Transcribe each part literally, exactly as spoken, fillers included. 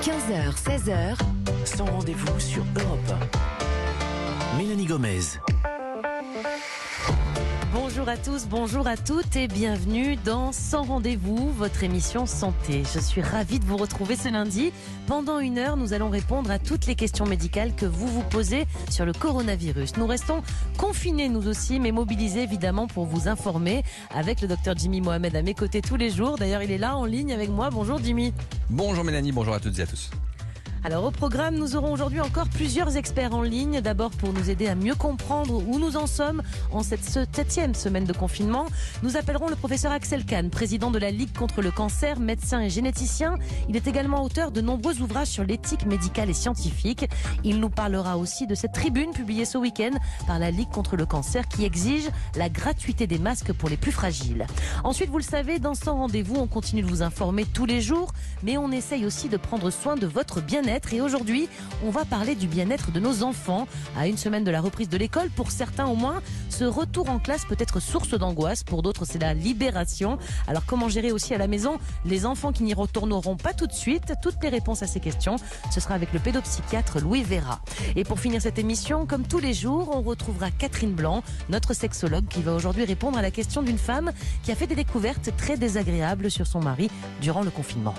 quinze heures, seize heures. Sans rendez-vous sur Europe un. Mélanie Gomez. Bonjour à tous, bonjour à toutes et bienvenue dans Sans rendez-vous, votre émission santé. Je suis ravie de vous retrouver ce lundi. Pendant une heure, nous allons répondre à toutes les questions médicales que vous vous posez sur le coronavirus. Nous restons confinés nous aussi, mais mobilisés évidemment pour vous informer avec le docteur Jimmy Mohamed à mes côtés tous les jours. D'ailleurs, il est là en ligne avec moi. Bonjour Jimmy. Bonjour Mélanie, bonjour à toutes et à tous. Alors au programme, nous aurons aujourd'hui encore plusieurs experts en ligne. D'abord pour nous aider à mieux comprendre où nous en sommes en cette septième semaine de confinement. Nous appellerons le professeur Axel Kahn, président de la Ligue contre le cancer, médecin et généticien. Il est également auteur de nombreux ouvrages sur l'éthique médicale et scientifique. Il nous parlera aussi de cette tribune publiée ce week-end par la Ligue contre le cancer qui exige la gratuité des masques pour les plus fragiles. Ensuite, vous le savez, dans Sans rendez-vous, on continue de vous informer tous les jours, mais on essaye aussi de prendre soin de votre bien-être. Et aujourd'hui, on va parler du bien-être de nos enfants. À une semaine de la reprise de l'école, pour certains au moins, ce retour en classe peut être source d'angoisse. Pour d'autres, c'est la libération. Alors comment gérer aussi à la maison les enfants qui n'y retourneront pas tout de suite? Toutes les réponses à ces questions, ce sera avec le pédopsychiatre Louis Vera. Et pour finir cette émission, comme tous les jours, on retrouvera Catherine Blanc, notre sexologue, qui va aujourd'hui répondre à la question d'une femme qui a fait des découvertes très désagréables sur son mari durant le confinement.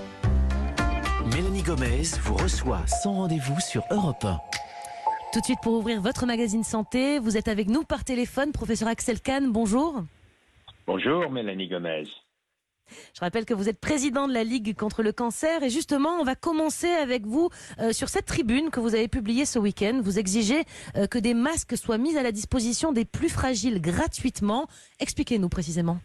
Mélanie Gomez vous reçoit sans rendez-vous sur Europe un. Tout de suite pour ouvrir votre magazine santé, vous êtes avec nous par téléphone, professeur Axel Kahn, bonjour. Bonjour Mélanie Gomez. Je rappelle que vous êtes président de la Ligue contre le cancer et justement on va commencer avec vous euh, sur cette tribune que vous avez publiée ce week-end. Vous exigez euh, que des masques soient mis à la disposition des plus fragiles gratuitement. Expliquez-nous précisément.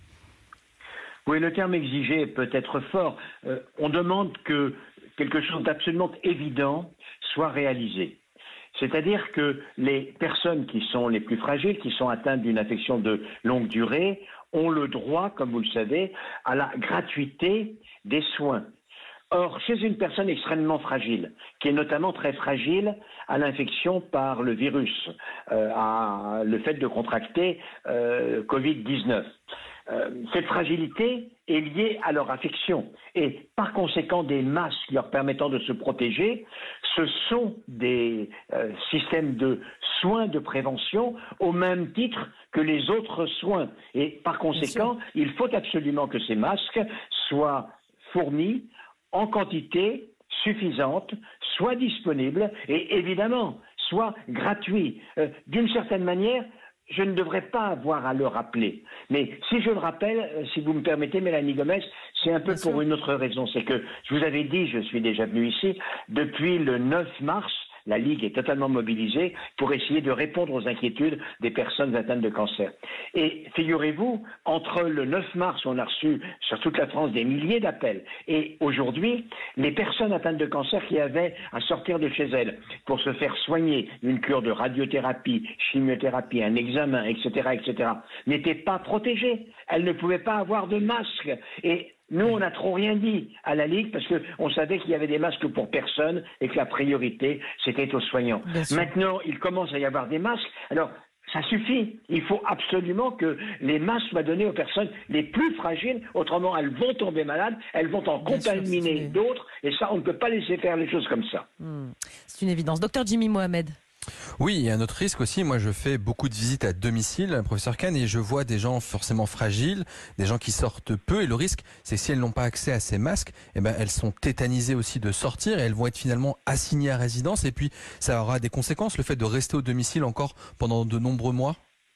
Oui, le terme exigé peut être fort. Euh, on demande que quelque chose d'absolument évident soit réalisé. C'est-à-dire que les personnes qui sont les plus fragiles, qui sont atteintes d'une infection de longue durée, ont le droit, comme vous le savez, à la gratuité des soins. Or, chez une personne extrêmement fragile, qui est notamment très fragile à l'infection par le virus, euh, à le fait de contracter euh, covid dix-neuf, euh, cette fragilité est liée à leur affection. Et par conséquent, des masques leur permettant de se protéger, ce sont des euh, systèmes de soins de prévention au même titre que les autres soins. Et par conséquent, il faut absolument que ces masques soient fournis en quantité suffisante, soit disponible et évidemment soit gratuit. Euh, d'une certaine manière, je ne devrais pas avoir à le rappeler. Mais si je le rappelle, euh, si vous me permettez, Mélanie Gomez, c'est un peu Bien pour sûr. une autre raison. C'est que, je vous avais dit, je suis déjà venu ici, depuis le neuf mars, la Ligue est totalement mobilisée pour essayer de répondre aux inquiétudes des personnes atteintes de cancer. Et figurez-vous, entre le neuf mars, on a reçu sur toute la France des milliers d'appels. Et aujourd'hui, les personnes atteintes de cancer qui avaient à sortir de chez elles pour se faire soigner une cure de radiothérapie, chimiothérapie, un examen, et cetera, et cetera, n'étaient pas protégées. Elles ne pouvaient pas avoir de masque. Et nous, on n'a trop rien dit à la Ligue parce qu'on savait qu'il y avait des masques pour personne et que la priorité, c'était aux soignants. Maintenant, il commence à y avoir des masques. Alors, ça suffit. Il faut absolument que les masques soient donnés aux personnes les plus fragiles. Autrement, elles vont tomber malades, elles vont en Bien sûr, contaminer c'est- d'autres. Et ça, on ne peut pas laisser faire les choses comme ça. Hmm, C'est une évidence. Docteur Jimmy Mohamed. Oui, il y a un autre risque aussi. Moi, je fais beaucoup de visites à domicile, professeur Kahn, et je vois des gens forcément fragiles, des gens qui sortent peu. Et le risque, c'est que si elles n'ont pas accès à ces masques, eh ben, elles sont tétanisées aussi de sortir et elles vont être finalement assignées à résidence. Et puis, ça aura des conséquences, le fait de rester au domicile encore pendant de nombreux mois.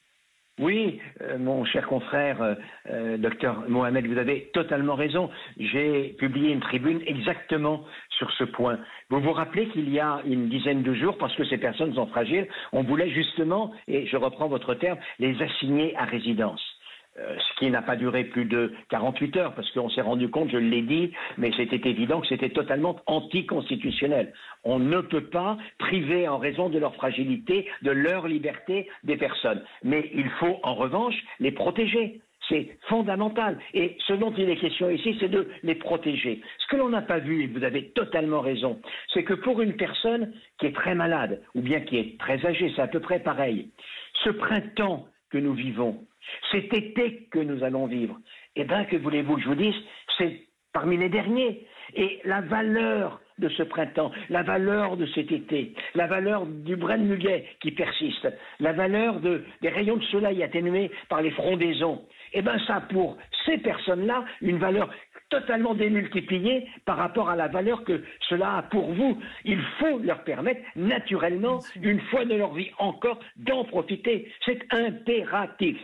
Oui, euh, mon cher confrère, euh, euh, docteur Mohamed, vous avez totalement raison. J'ai publié une tribune exactement sur ce point. Vous vous rappelez qu'il y a une dizaine de jours, parce que ces personnes sont fragiles, on voulait justement, et je reprends votre terme, les assigner à résidence. Euh, ce qui n'a pas duré plus de quarante-huit heures, parce qu'on s'est rendu compte, je l'ai dit, mais c'était évident que c'était totalement anticonstitutionnel. On ne peut pas priver, en raison de leur fragilité, de leur liberté, des personnes. Mais il faut, en revanche, les protéger. C'est fondamental. Et ce dont il est question ici, c'est de les protéger. Ce que l'on n'a pas vu, et vous avez totalement raison, c'est que pour une personne qui est très malade, ou bien qui est très âgée, c'est à peu près pareil, ce printemps que nous vivons, cet été que nous allons vivre, eh bien, que voulez-vous que je vous dise, c'est parmi les derniers. Et la valeur de ce printemps, la valeur de cet été, la valeur du brin de muguet qui persiste, la valeur de, des rayons de soleil atténués par les frondaisons, eh bien ça a pour ces personnes-là une valeur totalement démultipliée par rapport à la valeur que cela a pour vous. Il faut leur permettre, naturellement, une fois de leur vie encore, d'en profiter. C'est impératif.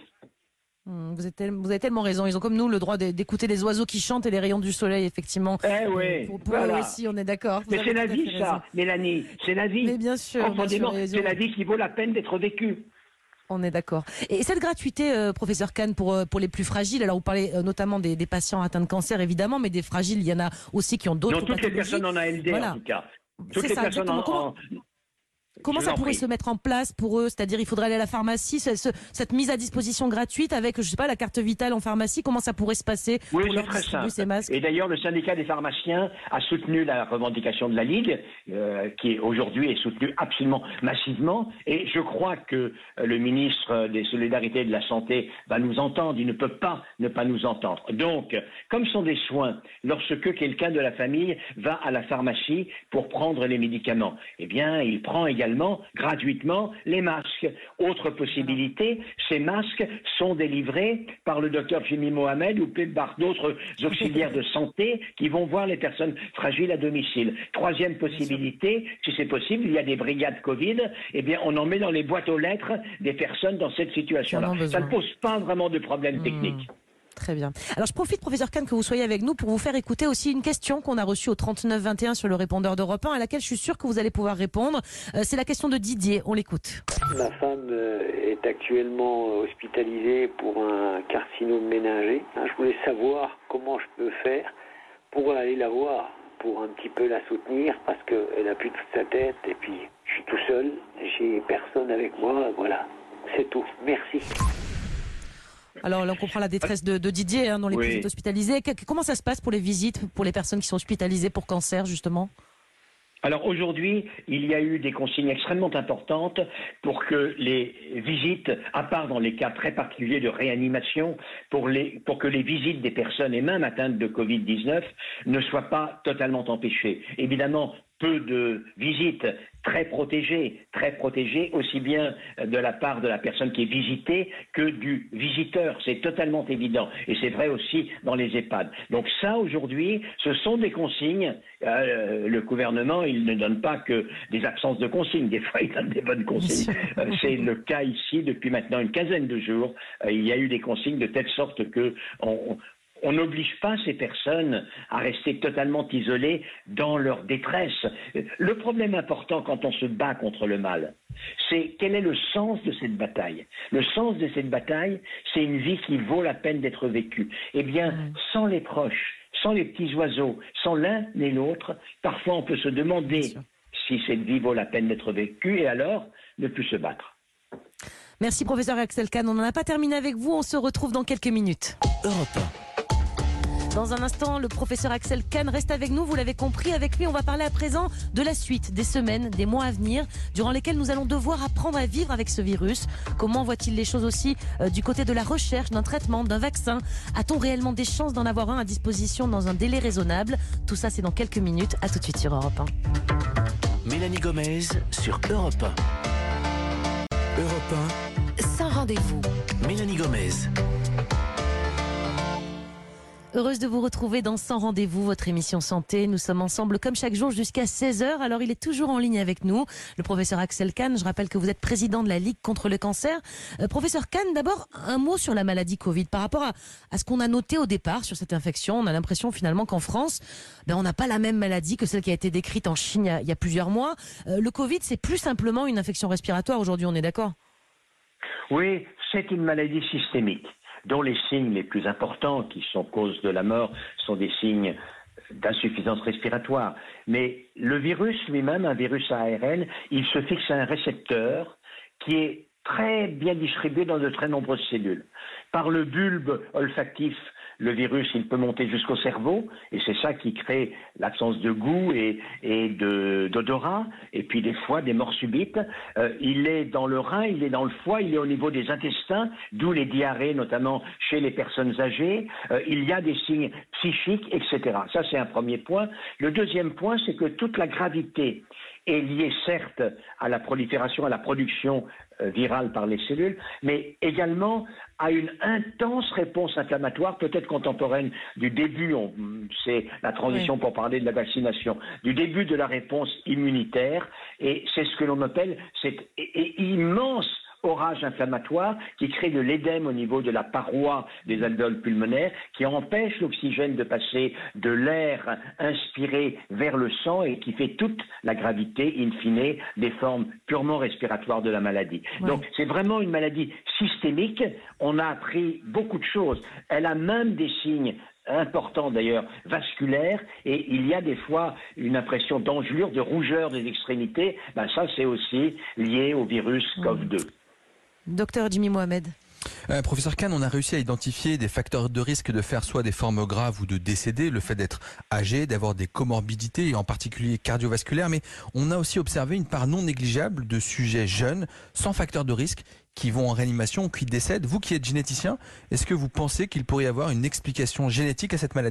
Vous, êtes tel- vous avez tellement raison. Ils ont comme nous le droit d'é- d'écouter les oiseaux qui chantent et les rayons du soleil, effectivement. Eh oui, Pour, pour voilà. eux aussi, on est d'accord. Vous Mais avez c'est la tout à vie, fait ça, raison. Mélanie. C'est la vie. Mais bien sûr, bien sûr, Profondément, raison. c'est la vie qui vaut la peine d'être vécue. On est d'accord. Et cette gratuité, euh, professeur Kahn, pour, euh, pour les plus fragiles, alors vous parlez euh, notamment des, des patients atteints de cancer, évidemment, mais des fragiles, il y en a aussi qui ont d'autres Non, toutes les pathologies. personnes en A L D, Voilà. en tout cas. Toutes C'est les ça, personnes en, exactement. en- Comment Je ça vous en pourrait prie. se mettre en place pour eux? C'est-à-dire, il faudrait aller à la pharmacie, ce- ce- cette mise à disposition gratuite avec, je sais pas, la carte vitale en pharmacie, comment ça pourrait se passer Oui, pour c'est leur très distribuer simple. ces masques? Et d'ailleurs, le syndicat des pharmaciens a soutenu la revendication de la Ligue, euh, qui aujourd'hui est soutenue absolument massivement. Et je crois que euh, le ministre des Solidarités et de la Santé va nous entendre. Il ne peut pas ne pas nous entendre. Donc, comme ce sont des soins, lorsque quelqu'un de la famille va à la pharmacie pour prendre les médicaments, eh bien, il prend également gratuitement les masques. Autre possibilité, ces masques sont délivrés par le docteur Jimmy Mohamed ou par d'autres auxiliaires de santé qui vont voir les personnes fragiles à domicile. Troisième possibilité, si c'est possible, il y a des brigades Covid, eh bien, on en met dans les boîtes aux lettres des personnes dans cette situation-là. Qui en ont Ça besoin. ne pose pas vraiment de problème Mmh. technique. Très bien. Alors je profite, professeur Kahn, que vous soyez avec nous pour vous faire écouter aussi une question qu'on a reçue au trente-neuf vingt et un sur le répondeur d'Europe un, à laquelle je suis sûre que vous allez pouvoir répondre. Euh, c'est la question de Didier, on l'écoute. Ma femme euh, est actuellement hospitalisée pour un carcinome méningé. Hein, Je voulais savoir comment je peux faire pour aller la voir, pour un petit peu la soutenir, parce qu'elle a plus toute sa tête, et puis je suis tout seul, j'ai personne avec moi, voilà, c'est tout. Merci. Alors là, on comprend la détresse de, de Didier hein, dans les Oui. visites hospitalisées. Que- comment ça se passe pour les visites, pour les personnes qui sont hospitalisées pour cancer, justement? Alors aujourd'hui, il y a eu des consignes extrêmement importantes pour que les visites, à part dans les cas très particuliers de réanimation, pour, les, pour que les visites des personnes et même atteintes de Covid dix-neuf ne soient pas totalement empêchées. Évidemment, peu de visites très protégées, très protégées aussi bien de la part de la personne qui est visitée que du visiteur. C'est totalement évident. Et c'est vrai aussi dans les EHPAD. Donc ça, aujourd'hui, ce sont des consignes. Euh, le gouvernement, il ne donne pas que des absences de consignes. Des fois, il donne des bonnes consignes. Euh, c'est le cas ici depuis maintenant une quinzaine de jours. Euh, il y a eu des consignes de telle sorte que on, on n'oblige pas ces personnes à rester totalement isolées dans leur détresse. Le problème important quand on se bat contre le mal, c'est quel est le sens de cette bataille. Le sens de cette bataille, c'est une vie qui vaut la peine d'être vécue. Eh bien, sans les proches, sans les petits oiseaux, sans l'un et l'autre, parfois on peut se demander si cette vie vaut la peine d'être vécue et alors ne plus se battre. Merci, professeur Axel Kahn. On n'en a pas terminé avec vous. On se retrouve dans quelques minutes. Europe Dans un instant, le professeur Axel Kahn reste avec nous. Vous l'avez compris, avec lui, on va parler à présent de la suite, des semaines, des mois à venir, durant lesquels nous allons devoir apprendre à vivre avec ce virus. Comment voit-il les choses aussi euh, du côté de la recherche d'un traitement, d'un vaccin? A-t-on réellement des chances d'en avoir un à disposition dans un délai raisonnable? Tout ça, c'est dans quelques minutes. À tout de suite sur Europe un. Mélanie Gomez sur Europe un. Europe un, Sans rendez-vous. Mélanie Gomez. Heureuse de vous retrouver dans Sans Rendez-vous, votre émission santé. Nous sommes ensemble comme chaque jour jusqu'à seize heures. Alors il est toujours en ligne avec nous, le professeur Axel Kahn. Je rappelle que vous êtes président de la Ligue contre le cancer. Euh, professeur Kahn, d'abord un mot sur la maladie Covid. Par rapport à, à ce qu'on a noté au départ sur cette infection, on a l'impression finalement qu'en France, ben, on n'a pas la même maladie que celle qui a été décrite en Chine il y a, il y a plusieurs mois. Euh, le Covid, c'est plus simplement une infection respiratoire aujourd'hui, on est d'accord? Oui, c'est une maladie systémique, dont les signes les plus importants, qui sont cause de la mort, sont des signes d'insuffisance respiratoire. Mais le virus lui-même, un virus à A R N, il se fixe à un récepteur qui est très bien distribué dans de très nombreuses cellules. Par le bulbe olfactif le virus, il peut monter jusqu'au cerveau, et c'est ça qui crée l'absence de goût et, et de, d'odorat, et puis des fois des morts subites. Euh, il est dans le rein, il est dans le foie, il est au niveau des intestins, d'où les diarrhées, notamment chez les personnes âgées. Euh, il y a des signes psychiques, et cetera. Ça, c'est un premier point. Le deuxième point, c'est que toute la gravité est liée, certes, à la prolifération, à la production euh, virale par les cellules, mais également à une intense réponse inflammatoire, peut-être contemporaine du début, on, c'est la transition oui. pour parler de la vaccination, du début de la réponse immunitaire, et c'est ce que l'on appelle cet immense orage inflammatoire qui crée de l'édème au niveau de la paroi des alvéoles pulmonaires, qui empêche l'oxygène de passer de l'air inspiré vers le sang et qui fait toute la gravité, in fine, des formes purement respiratoires de la maladie. Ouais. Donc c'est vraiment une maladie systémique. On a appris beaucoup de choses. Elle a même des signes important d'ailleurs, vasculaire, et il y a des fois une impression d'engelure, de rougeur des extrémités. Ben ça, c'est aussi lié au virus C O V deux. Docteur Jimmy Mohamed. Euh, professeur Kahn, on a réussi à identifier des facteurs de risque de faire soit des formes graves ou de décéder, le fait d'être âgé, d'avoir des comorbidités, en particulier cardiovasculaires, mais on a aussi observé une part non négligeable de sujets jeunes, sans facteur de risque, qui vont en réanimation ou qui décèdent. Vous qui êtes généticien, est-ce que vous pensez qu'il pourrait y avoir une explication génétique à cette maladie ?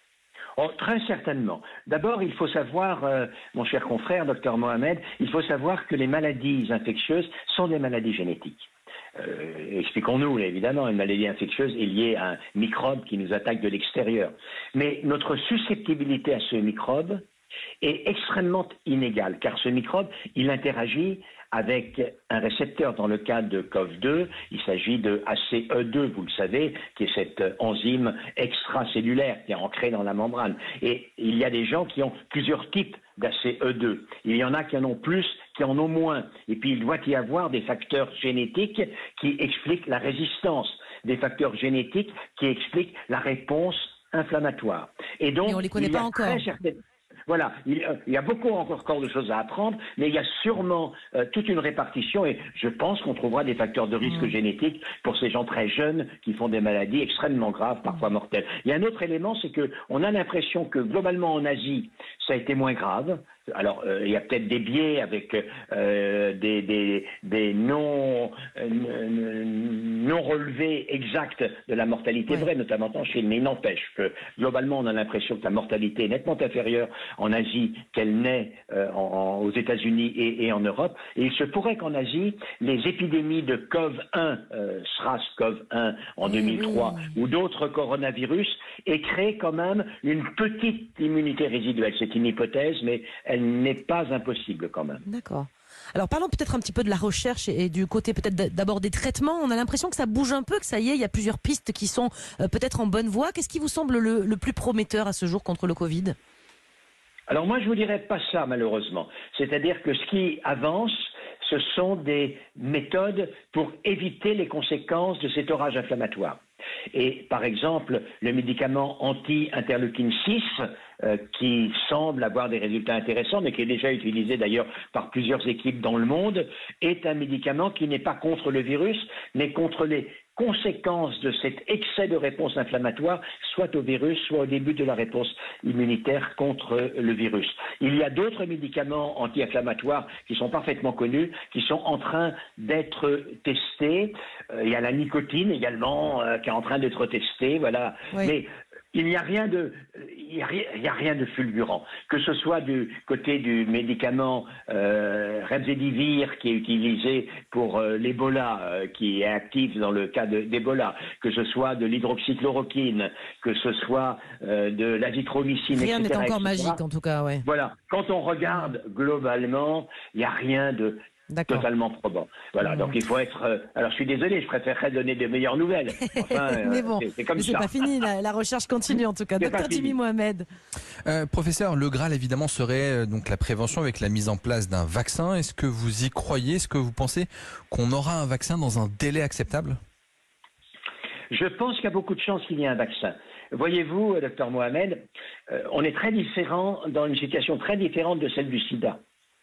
Oh, très certainement. D'abord, il faut savoir, euh, mon cher confrère, docteur Mohamed, il faut savoir que les maladies infectieuses sont des maladies génétiques. Euh, expliquons-nous, évidemment, une maladie infectieuse est liée à un microbe qui nous attaque de l'extérieur. Mais notre susceptibilité à ce microbe est extrêmement inégale, car ce microbe, il interagit avec un récepteur. Dans le cas de C O V deux, il s'agit de A C E deux, vous le savez, qui est cette enzyme extracellulaire qui est ancrée dans la membrane. Et il y a des gens qui ont plusieurs types d'A C E deux. Il y en a qui en ont plus, qui en ont moins. Et puis il doit y avoir des facteurs génétiques qui expliquent la résistance, des facteurs génétiques qui expliquent la réponse inflammatoire. Et donc, et on les connaît pas encore. Certaines... Voilà, il, euh, il y a beaucoup encore de choses à apprendre, mais il y a sûrement euh, toute une répartition et je pense qu'on trouvera des facteurs de risque mmh. génétiques pour ces gens très jeunes qui font des maladies extrêmement graves, parfois mortelles. Il y a un autre élément, c'est qu'on a l'impression que globalement en Asie, ça a été moins grave. Alors, euh, il y a peut-être des biais avec euh, des, des, des non, euh, non relevés exacts de la mortalité oui. vraie, notamment en Chine. Mais il n'empêche que, globalement, on a l'impression que la mortalité est nettement inférieure en Asie qu'elle n'est euh, en, en, aux États-Unis et, et en Europe. Et il se pourrait qu'en Asie, les épidémies de C O V un, euh, SRAS-C O V un en deux mille trois, oui. ou d'autres coronavirus, aient créé quand même une petite immunité résiduelle. C'est une hypothèse, mais elle n'est pas impossible quand même. D'accord. Alors parlons peut-être un petit peu de la recherche et du côté peut-être d'abord des traitements. On a l'impression que ça bouge un peu, que ça y est, il y a plusieurs pistes qui sont euh, peut-être en bonne voie. Qu'est-ce qui vous semble le, le plus prometteur à ce jour contre le Covid ? Alors moi je vous dirais pas ça malheureusement. C'est-à-dire que ce qui avance, ce sont des méthodes pour éviter les conséquences de cet orage inflammatoire. Et par exemple, le médicament anti-interleukine six, euh, qui semble avoir des résultats intéressants, mais qui est déjà utilisé d'ailleurs par plusieurs équipes dans le monde, est un médicament qui n'est pas contre le virus, mais contre les conséquences de cet excès de réponse inflammatoire, soit au virus, soit au début de la réponse immunitaire contre le virus. Il y a d'autres médicaments anti-inflammatoires qui sont parfaitement connus, qui sont en train d'être testés. Euh, il y a la nicotine également euh, qui est en train d'être testée, voilà. Oui. Mais il n'y a rien de, il y a rien, il y a rien de fulgurant. Que ce soit du côté du médicament euh, Remdesivir qui est utilisé pour euh, l'Ebola, euh, qui est actif dans le cas de, d'Ebola, que ce soit de l'hydroxychloroquine, que ce soit euh, de l'azithromycine, rien et cetera. Rien n'est encore et cetera. Magique en tout cas, ouais. Voilà. Quand on regarde globalement, il n'y a rien de D'accord. totalement probant. Voilà, mmh. donc il faut être... Euh, alors je suis désolé, je préférerais donner de meilleures nouvelles. Enfin, mais bon, euh, c'est, c'est comme mais c'est ça. pas fini, la, la recherche continue en tout cas. Docteur Jimmy Mohamed. Euh, professeur, le Graal évidemment serait euh, donc la prévention avec la mise en place d'un vaccin. Est-ce que vous y croyez ? Est-ce que vous pensez qu'on aura un vaccin dans un délai acceptable ? Je pense qu'il y a beaucoup de chances qu'il y ait un vaccin. Voyez-vous, docteur Mohamed, euh, on est très différent, dans une situation très différente de celle du sida.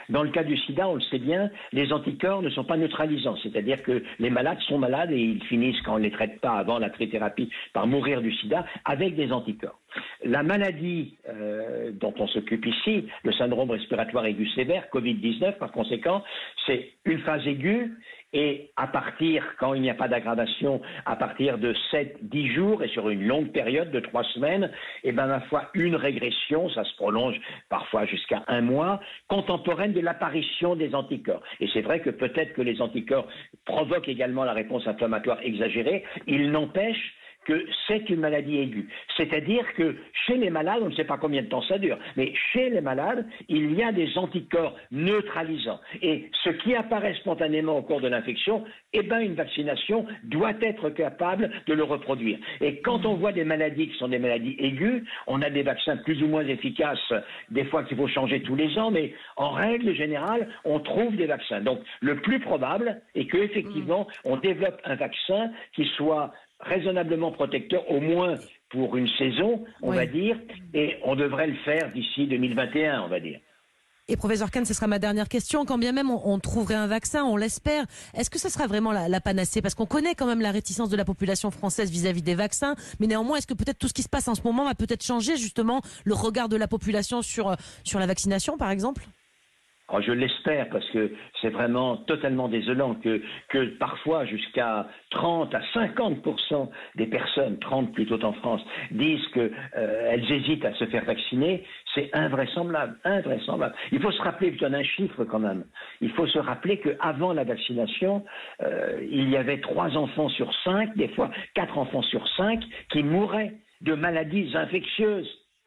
Dans le cas du sida, on le sait bien, les anticorps ne sont pas neutralisants, c'est-à-dire que les malades sont malades et ils finissent, quand on ne les traite pas avant la trithérapie, par mourir du sida avec des anticorps. La maladie euh, dont on s'occupe ici, le syndrome respiratoire aigu sévère, covid dix-neuf par conséquent, c'est une phase aiguë et à partir, quand il n'y a pas d'aggravation, à partir de sept à dix jours et sur une longue période de trois semaines, et ben ma foi, une régression, ça se prolonge parfois jusqu'à un mois, contemporaine de l'apparition des anticorps. Et c'est vrai que peut-être que les anticorps provoquent également la réponse inflammatoire exagérée, il n'empêche que c'est une maladie aiguë. C'est-à-dire que chez les malades, on ne sait pas combien de temps ça dure, mais chez les malades, il y a des anticorps neutralisants. Et ce qui apparaît spontanément au cours de l'infection, eh ben une vaccination doit être capable de le reproduire. Et quand on voit des maladies qui sont des maladies aiguës, on a des vaccins plus ou moins efficaces, des fois qu'il faut changer tous les ans, mais en règle générale, on trouve des vaccins. Donc le plus probable est qu'effectivement, on développe un vaccin qui soit raisonnablement protecteur, au moins pour une saison, on oui. va dire, et on devrait le faire d'ici deux mille vingt et un, on va dire. Et professeur Kahn, ce sera ma dernière question. Quand bien même on, on trouverait un vaccin, on l'espère, est-ce que ce sera vraiment la, la panacée? Parce qu'on connaît quand même la réticence de la population française vis-à-vis des vaccins, mais néanmoins, est-ce que peut-être tout ce qui se passe en ce moment va peut-être changer justement le regard de la population sur, sur la vaccination, par exemple? Alors je l'espère parce que c'est vraiment totalement désolant que, que parfois jusqu'à trente à cinquante pour cent des personnes, trente plutôt en France, disent qu'elles euh, hésitent à se faire vacciner. C'est invraisemblable, invraisemblable. Il faut se rappeler, je donne un chiffre quand même, il faut se rappeler qu'avant la vaccination, euh, il y avait trois enfants sur cinq, des fois quatre enfants sur cinq, qui mouraient de maladies infectieuses.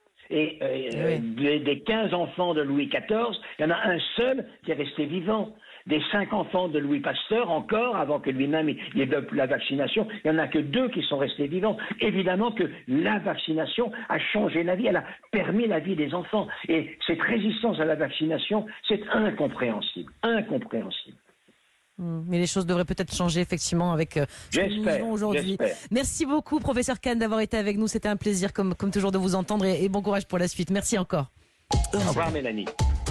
Et euh, oui. des, des quinze enfants de Louis quatorze, il y en a un seul qui est resté vivant. Des cinq enfants de Louis Pasteur, encore, avant que lui-même il développe la vaccination, il n'y en a que deux qui sont restés vivants. Évidemment que la vaccination a changé la vie, elle a permis la vie des enfants. Et cette résistance à la vaccination, c'est incompréhensible, incompréhensible. Mais les choses devraient peut-être changer effectivement avec euh, ce que nous vivons aujourd'hui. Merci beaucoup professeur Kahn d'avoir été avec nous, c'était un plaisir comme, comme toujours de vous entendre et, et bon courage pour la suite. Merci encore. Au revoir Mélanie.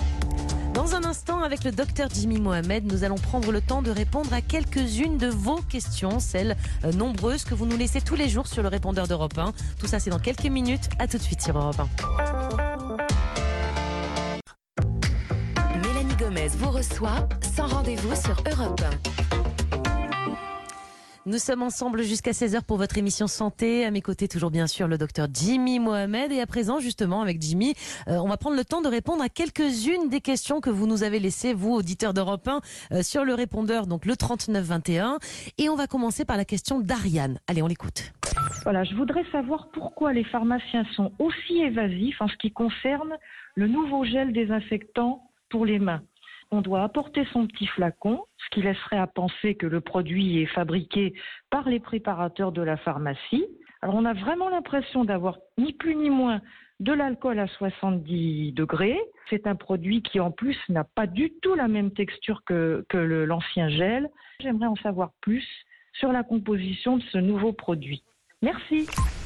Dans un instant, avec le docteur Jimmy Mohamed, nous allons prendre le temps de répondre à quelques-unes de vos questions, celles euh, nombreuses que vous nous laissez tous les jours sur le répondeur d'Europe un. Tout ça c'est dans quelques minutes, à tout de suite sur Europe un. Gomez vous reçoit sans rendez-vous sur Europe un. Nous sommes ensemble jusqu'à seize heures pour votre émission Santé. À mes côtés, toujours bien sûr, le docteur Jimmy Mohamed. Et à présent, justement, avec Jimmy, euh, on va prendre le temps de répondre à quelques-unes des questions que vous nous avez laissées, vous, auditeurs d'Europe un, euh, sur le répondeur, donc le trente-neuf vingt et un. Et on va commencer par la question d'Ariane. Allez, on l'écoute. Voilà, je voudrais savoir pourquoi les pharmaciens sont aussi évasifs en ce qui concerne le nouveau gel désinfectant pour les mains. On doit apporter son petit flacon, ce qui laisserait à penser que le produit est fabriqué par les préparateurs de la pharmacie. Alors on a vraiment l'impression d'avoir ni plus ni moins de l'alcool à soixante-dix degrés. C'est un produit qui en plus n'a pas du tout la même texture que, que le, l'ancien gel. J'aimerais en savoir plus sur la composition de ce nouveau produit. Merci.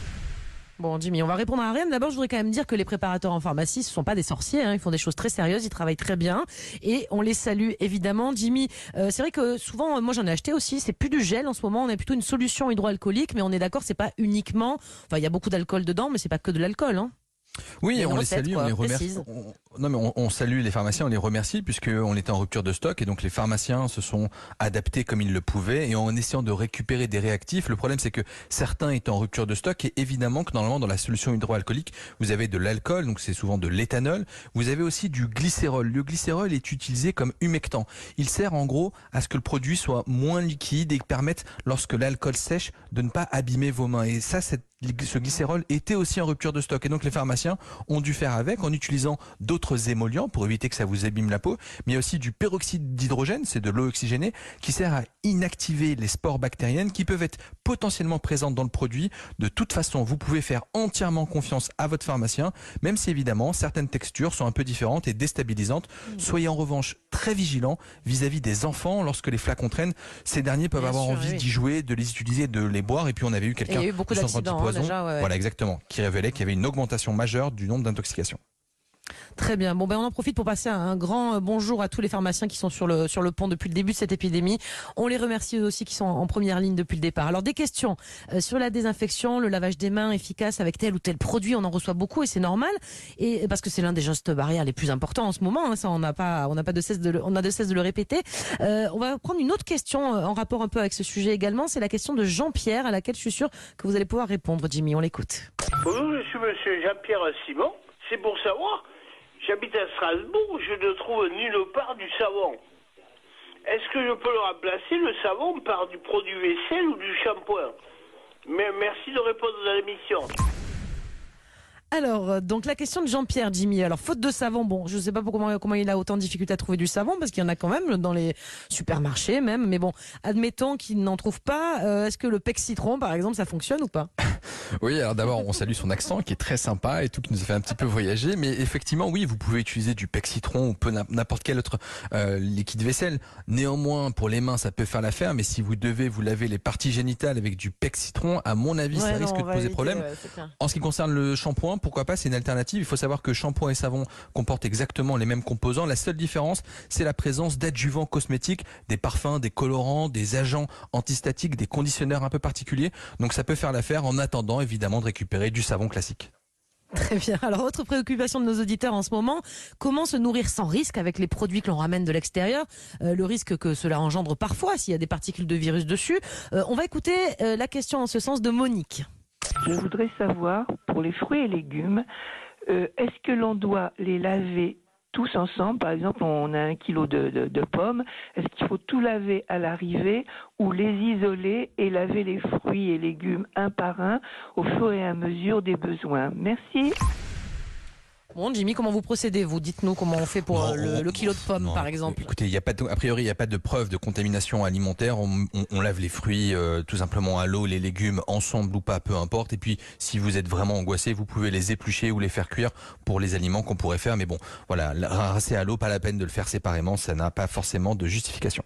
Bon, Jimmy, on va répondre à Ariane. D'abord, je voudrais quand même dire que les préparateurs en pharmacie, ce ne sont pas des sorciers, hein. Ils font des choses très sérieuses, ils travaillent très bien et on les salue évidemment. Jimmy, euh, c'est vrai que souvent, moi j'en ai acheté aussi, c'est plus du gel en ce moment, on a plutôt une solution hydroalcoolique, mais on est d'accord, c'est pas uniquement, enfin il y a beaucoup d'alcool dedans, mais c'est pas que de l'alcool, hein. Oui, on les salue, on les remercie. On, non, mais on, on salue les pharmaciens, on les remercie puisqu'on était en rupture de stock et donc les pharmaciens se sont adaptés comme ils le pouvaient et en essayant de récupérer des réactifs. Le problème, c'est que certains étaient en rupture de stock et évidemment que normalement dans la solution hydroalcoolique, vous avez de l'alcool, donc c'est souvent de l'éthanol. Vous avez aussi du glycérol. Le glycérol est utilisé comme humectant. Il sert en gros à ce que le produit soit moins liquide et permette, lorsque l'alcool sèche, de ne pas abîmer vos mains. Et ça, cette ce glycérol était aussi en rupture de stock et donc les pharmaciens ont dû faire avec en utilisant d'autres émollients pour éviter que ça vous abîme la peau, mais il y a aussi du peroxyde d'hydrogène, c'est de l'eau oxygénée qui sert à inactiver les spores bactériennes qui peuvent être potentiellement présentes dans le produit. De toute façon, vous pouvez faire entièrement confiance à votre pharmacien, même si évidemment certaines textures sont un peu différentes et déstabilisantes. Mmh. Soyez en revanche très vigilants vis-à-vis des enfants lorsque les flacons traînent. Ces derniers peuvent Bien avoir sûr, envie oui. d'y jouer, de les utiliser, de les boire et puis on avait eu quelqu'un qui s'en Poison, Déjà, ouais, ouais. Voilà, exactement, qui révélait qu'il y avait une augmentation majeure du nombre d'intoxications. Très bien. Bon, ben, on en profite pour passer un grand bonjour à tous les pharmaciens qui sont sur le, sur le pont depuis le début de cette épidémie. On les remercie eux aussi qui sont en première ligne depuis le départ. Alors, des questions euh, sur la désinfection, le lavage des mains efficace avec tel ou tel produit. On en reçoit beaucoup et c'est normal. Et parce que c'est l'un des gestes barrières les plus importants en ce moment. Hein, ça, on n'a pas, on n'a pas de cesse de le, on a de cesse de le répéter. Euh, on va prendre une autre question en rapport un peu avec ce sujet également. C'est la question de Jean-Pierre à laquelle je suis sûr que vous allez pouvoir répondre, Jimmy. On l'écoute. Bonjour, je suis monsieur Jean-Pierre Simon. C'est pour savoir... J'habite à Strasbourg, je ne trouve nulle part du savon. Est-ce que je peux le remplacer, le savon, par du produit vaisselle ou du shampoing? Mais merci de répondre à l'émission. Alors, donc la question de Jean-Pierre, Jimmy. Alors, faute de savon, bon, je ne sais pas comment, comment il a autant de difficultés à trouver du savon, parce qu'il y en a quand même dans les supermarchés même. Mais bon, admettons qu'il n'en trouve pas. Euh, est-ce que le pec citron, par exemple, ça fonctionne ou pas? Oui, alors d'abord, on salue son accent qui est très sympa et tout, qui nous a fait un petit peu voyager. Mais effectivement, oui, vous pouvez utiliser du pec citron ou peu n'importe quel autre euh, liquide vaisselle. Néanmoins, pour les mains, ça peut faire l'affaire. Mais si vous devez vous laver les parties génitales avec du pec citron, à mon avis, ouais, ça non, risque de poser éviter, problème. Ouais, en ce qui concerne le shampoing, pourquoi pas, c'est une alternative. Il faut savoir que shampoing et savon comportent exactement les mêmes composants. La seule différence, c'est la présence d'adjuvants cosmétiques, des parfums, des colorants, des agents antistatiques, des conditionneurs un peu particuliers. Donc ça peut faire l'affaire en attendant évidemment de récupérer du savon classique. Très bien. Alors, autre préoccupation de nos auditeurs en ce moment, comment se nourrir sans risque avec les produits que l'on ramène de l'extérieur, euh, le risque que cela engendre parfois s'il y a des particules de virus dessus. Euh, on va écouter euh, la question en ce sens de Monique. Je voudrais savoir, pour les fruits et légumes, euh, est-ce que l'on doit les laver tous ensemble? Par exemple, on a un kilo de, de, de pommes. Est-ce qu'il faut tout laver à l'arrivée ou les isoler et laver les fruits et légumes un par un au fur et à mesure des besoins? Merci. Bon, Jimmy, comment vous procédez? Vous dites-nous comment on fait pour non, le, on, le kilo de pommes, non, par exemple. Écoutez, il y a pas de, a priori, il n'y a pas de preuve de contamination alimentaire. On, on, on lave les fruits euh, tout simplement à l'eau, les légumes ensemble ou pas, peu importe. Et puis, si vous êtes vraiment angoissé, vous pouvez les éplucher ou les faire cuire pour les aliments qu'on pourrait faire. Mais bon, voilà, rincer à l'eau, pas la peine de le faire séparément. Ça n'a pas forcément de justification.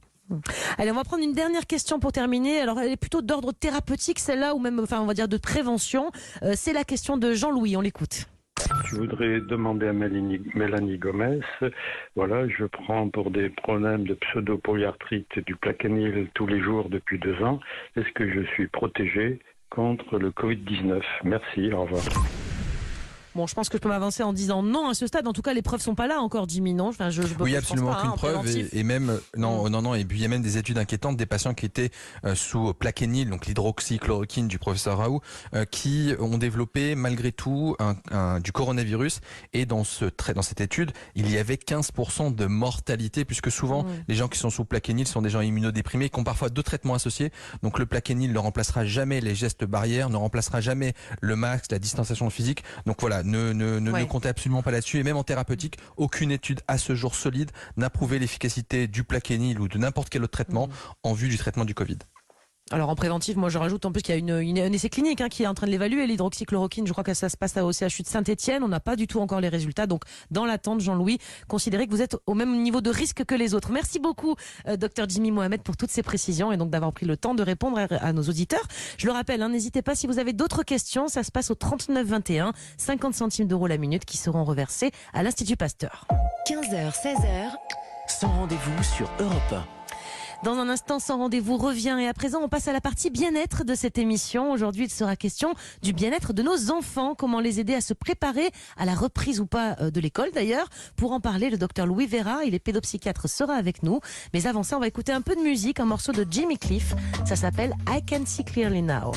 Allez, on va prendre une dernière question pour terminer. Alors, elle est plutôt d'ordre thérapeutique, celle-là, ou même, enfin, on va dire de prévention. Euh, c'est la question de Jean-Louis. On l'écoute. Je voudrais demander à Mélanie, Mélanie Gomez, voilà, je prends pour des problèmes de pseudopolyarthrite du Plaquenil tous les jours depuis deux ans. Est-ce que je suis protégé contre le covid dix-neuf? Merci, au revoir. Bon, je pense que je peux m'avancer en disant non à ce stade. En tout cas, les preuves sont pas là encore, Jimmy, non? Enfin, je, je, oui, je absolument pense pas, aucune hein, preuve. Et, et même, non, mmh. non, non. Et puis, il y a même des études inquiétantes des patients qui étaient euh, sous Plaquenil, donc l'hydroxychloroquine du professeur Raoult, euh, qui ont développé, malgré tout, un, un, du coronavirus. Et dans ce dans cette étude, il y avait quinze pour cent de mortalité, puisque souvent, mmh. les gens qui sont sous Plaquenil sont des gens immunodéprimés, qui ont parfois deux traitements associés. Donc, le Plaquenil ne remplacera jamais les gestes barrières, ne remplacera jamais le masque, la distanciation physique. Donc, voilà, ne, ne, ne, ouais. ne comptez absolument pas là-dessus. Et même en thérapeutique, aucune étude à ce jour solide n'a prouvé l'efficacité du Plaquenil ou de n'importe quel autre traitement mmh. en vue du traitement du Covid. Alors en préventif, moi je rajoute en plus qu'il y a une, une, un essai clinique hein, qui est en train de l'évaluer, l'hydroxychloroquine. Je crois que ça se passe au C H U de Saint-Etienne. On n'a pas du tout encore les résultats. Donc dans l'attente, Jean-Louis, considérez que vous êtes au même niveau de risque que les autres. Merci beaucoup, euh, docteur Jimmy Mohamed, pour toutes ces précisions et donc d'avoir pris le temps de répondre à, à nos auditeurs. Je le rappelle, hein, n'hésitez pas si vous avez d'autres questions. Ça se passe au trente-neuf vingt et un, cinquante centimes d'euros la minute qui seront reversés à l'Institut Pasteur. quinze heures, seize heures. Sans rendez-vous sur Europe un. Dans un instant, Sans rendez-vous revient et à présent, on passe à la partie bien-être de cette émission. Aujourd'hui, il sera question du bien-être de nos enfants, comment les aider à se préparer à la reprise ou pas de l'école d'ailleurs. Pour en parler, le docteur Louis Vera, il est pédopsychiatre, sera avec nous. Mais avant ça, on va écouter un peu de musique, un morceau de Jimmy Cliff. Ça s'appelle I Can See Clearly Now.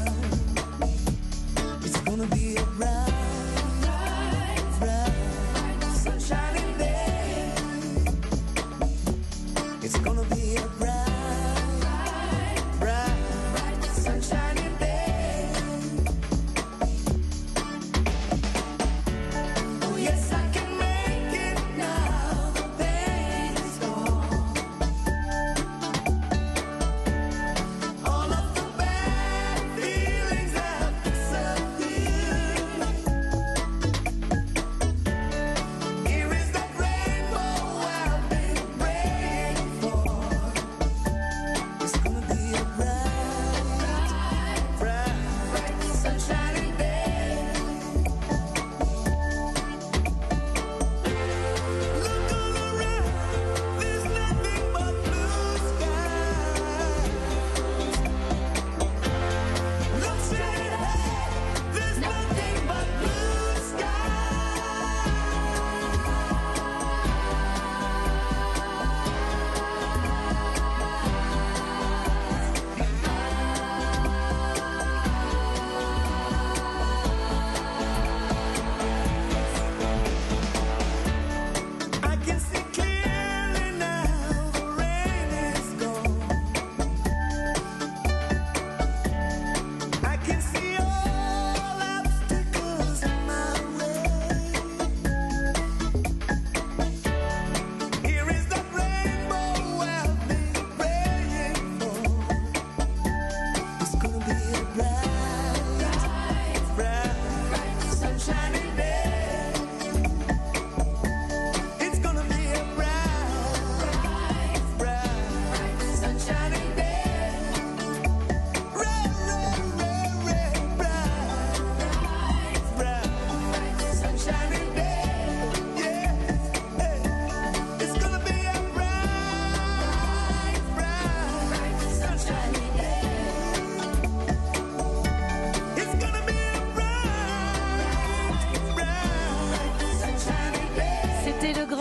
Gonna be a bright, bright, bright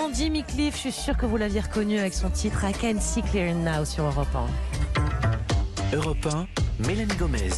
grand Jimmy Cliff, je suis sûre que vous l'aviez reconnu avec son titre I Can See Clear Now sur Europe un. Europe un, Mélanie Gomez.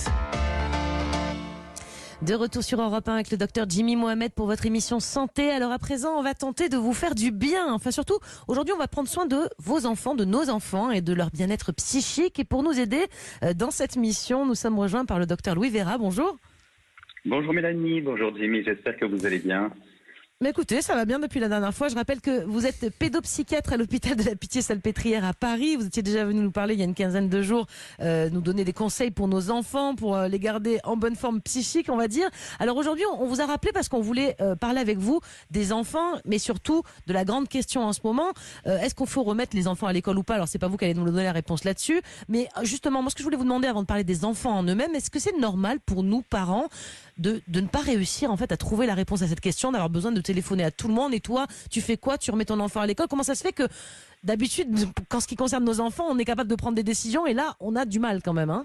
De retour sur Europe un avec le docteur Jimmy Mohamed pour votre émission Santé. Alors à présent, on va tenter de vous faire du bien. Enfin surtout, aujourd'hui, on va prendre soin de vos enfants, de nos enfants et de leur bien-être psychique. Et pour nous aider dans cette mission, nous sommes rejoints par le docteur Louis Vera. Bonjour. Bonjour Mélanie, bonjour Jimmy, j'espère que vous allez bien. Mais écoutez, ça va bien depuis la dernière fois. Je rappelle que vous êtes pédopsychiatre à l'hôpital de la Pitié-Salpêtrière à Paris. Vous étiez déjà venu nous parler il y a une quinzaine de jours, euh, nous donner des conseils pour nos enfants, pour euh, les garder en bonne forme psychique, on va dire. Alors aujourd'hui, on, on vous a rappelé parce qu'on voulait euh, parler avec vous des enfants, mais surtout de la grande question en ce moment. Euh, est-ce qu'on faut remettre les enfants à l'école ou pas? Alors c'est pas vous qui allez nous donner la réponse là-dessus. Mais justement, moi ce que je voulais vous demander avant de parler des enfants en eux-mêmes, est-ce que c'est normal pour nous, parents, de, de ne pas réussir en fait à trouver la réponse à cette question, d'avoir besoin de téléphoner à tout le monde, et toi, tu fais quoi? Tu remets ton enfant à l'école? Comment ça se fait que d'habitude, quand ce qui concerne nos enfants, on est capable de prendre des décisions, et là, on a du mal quand même, hein?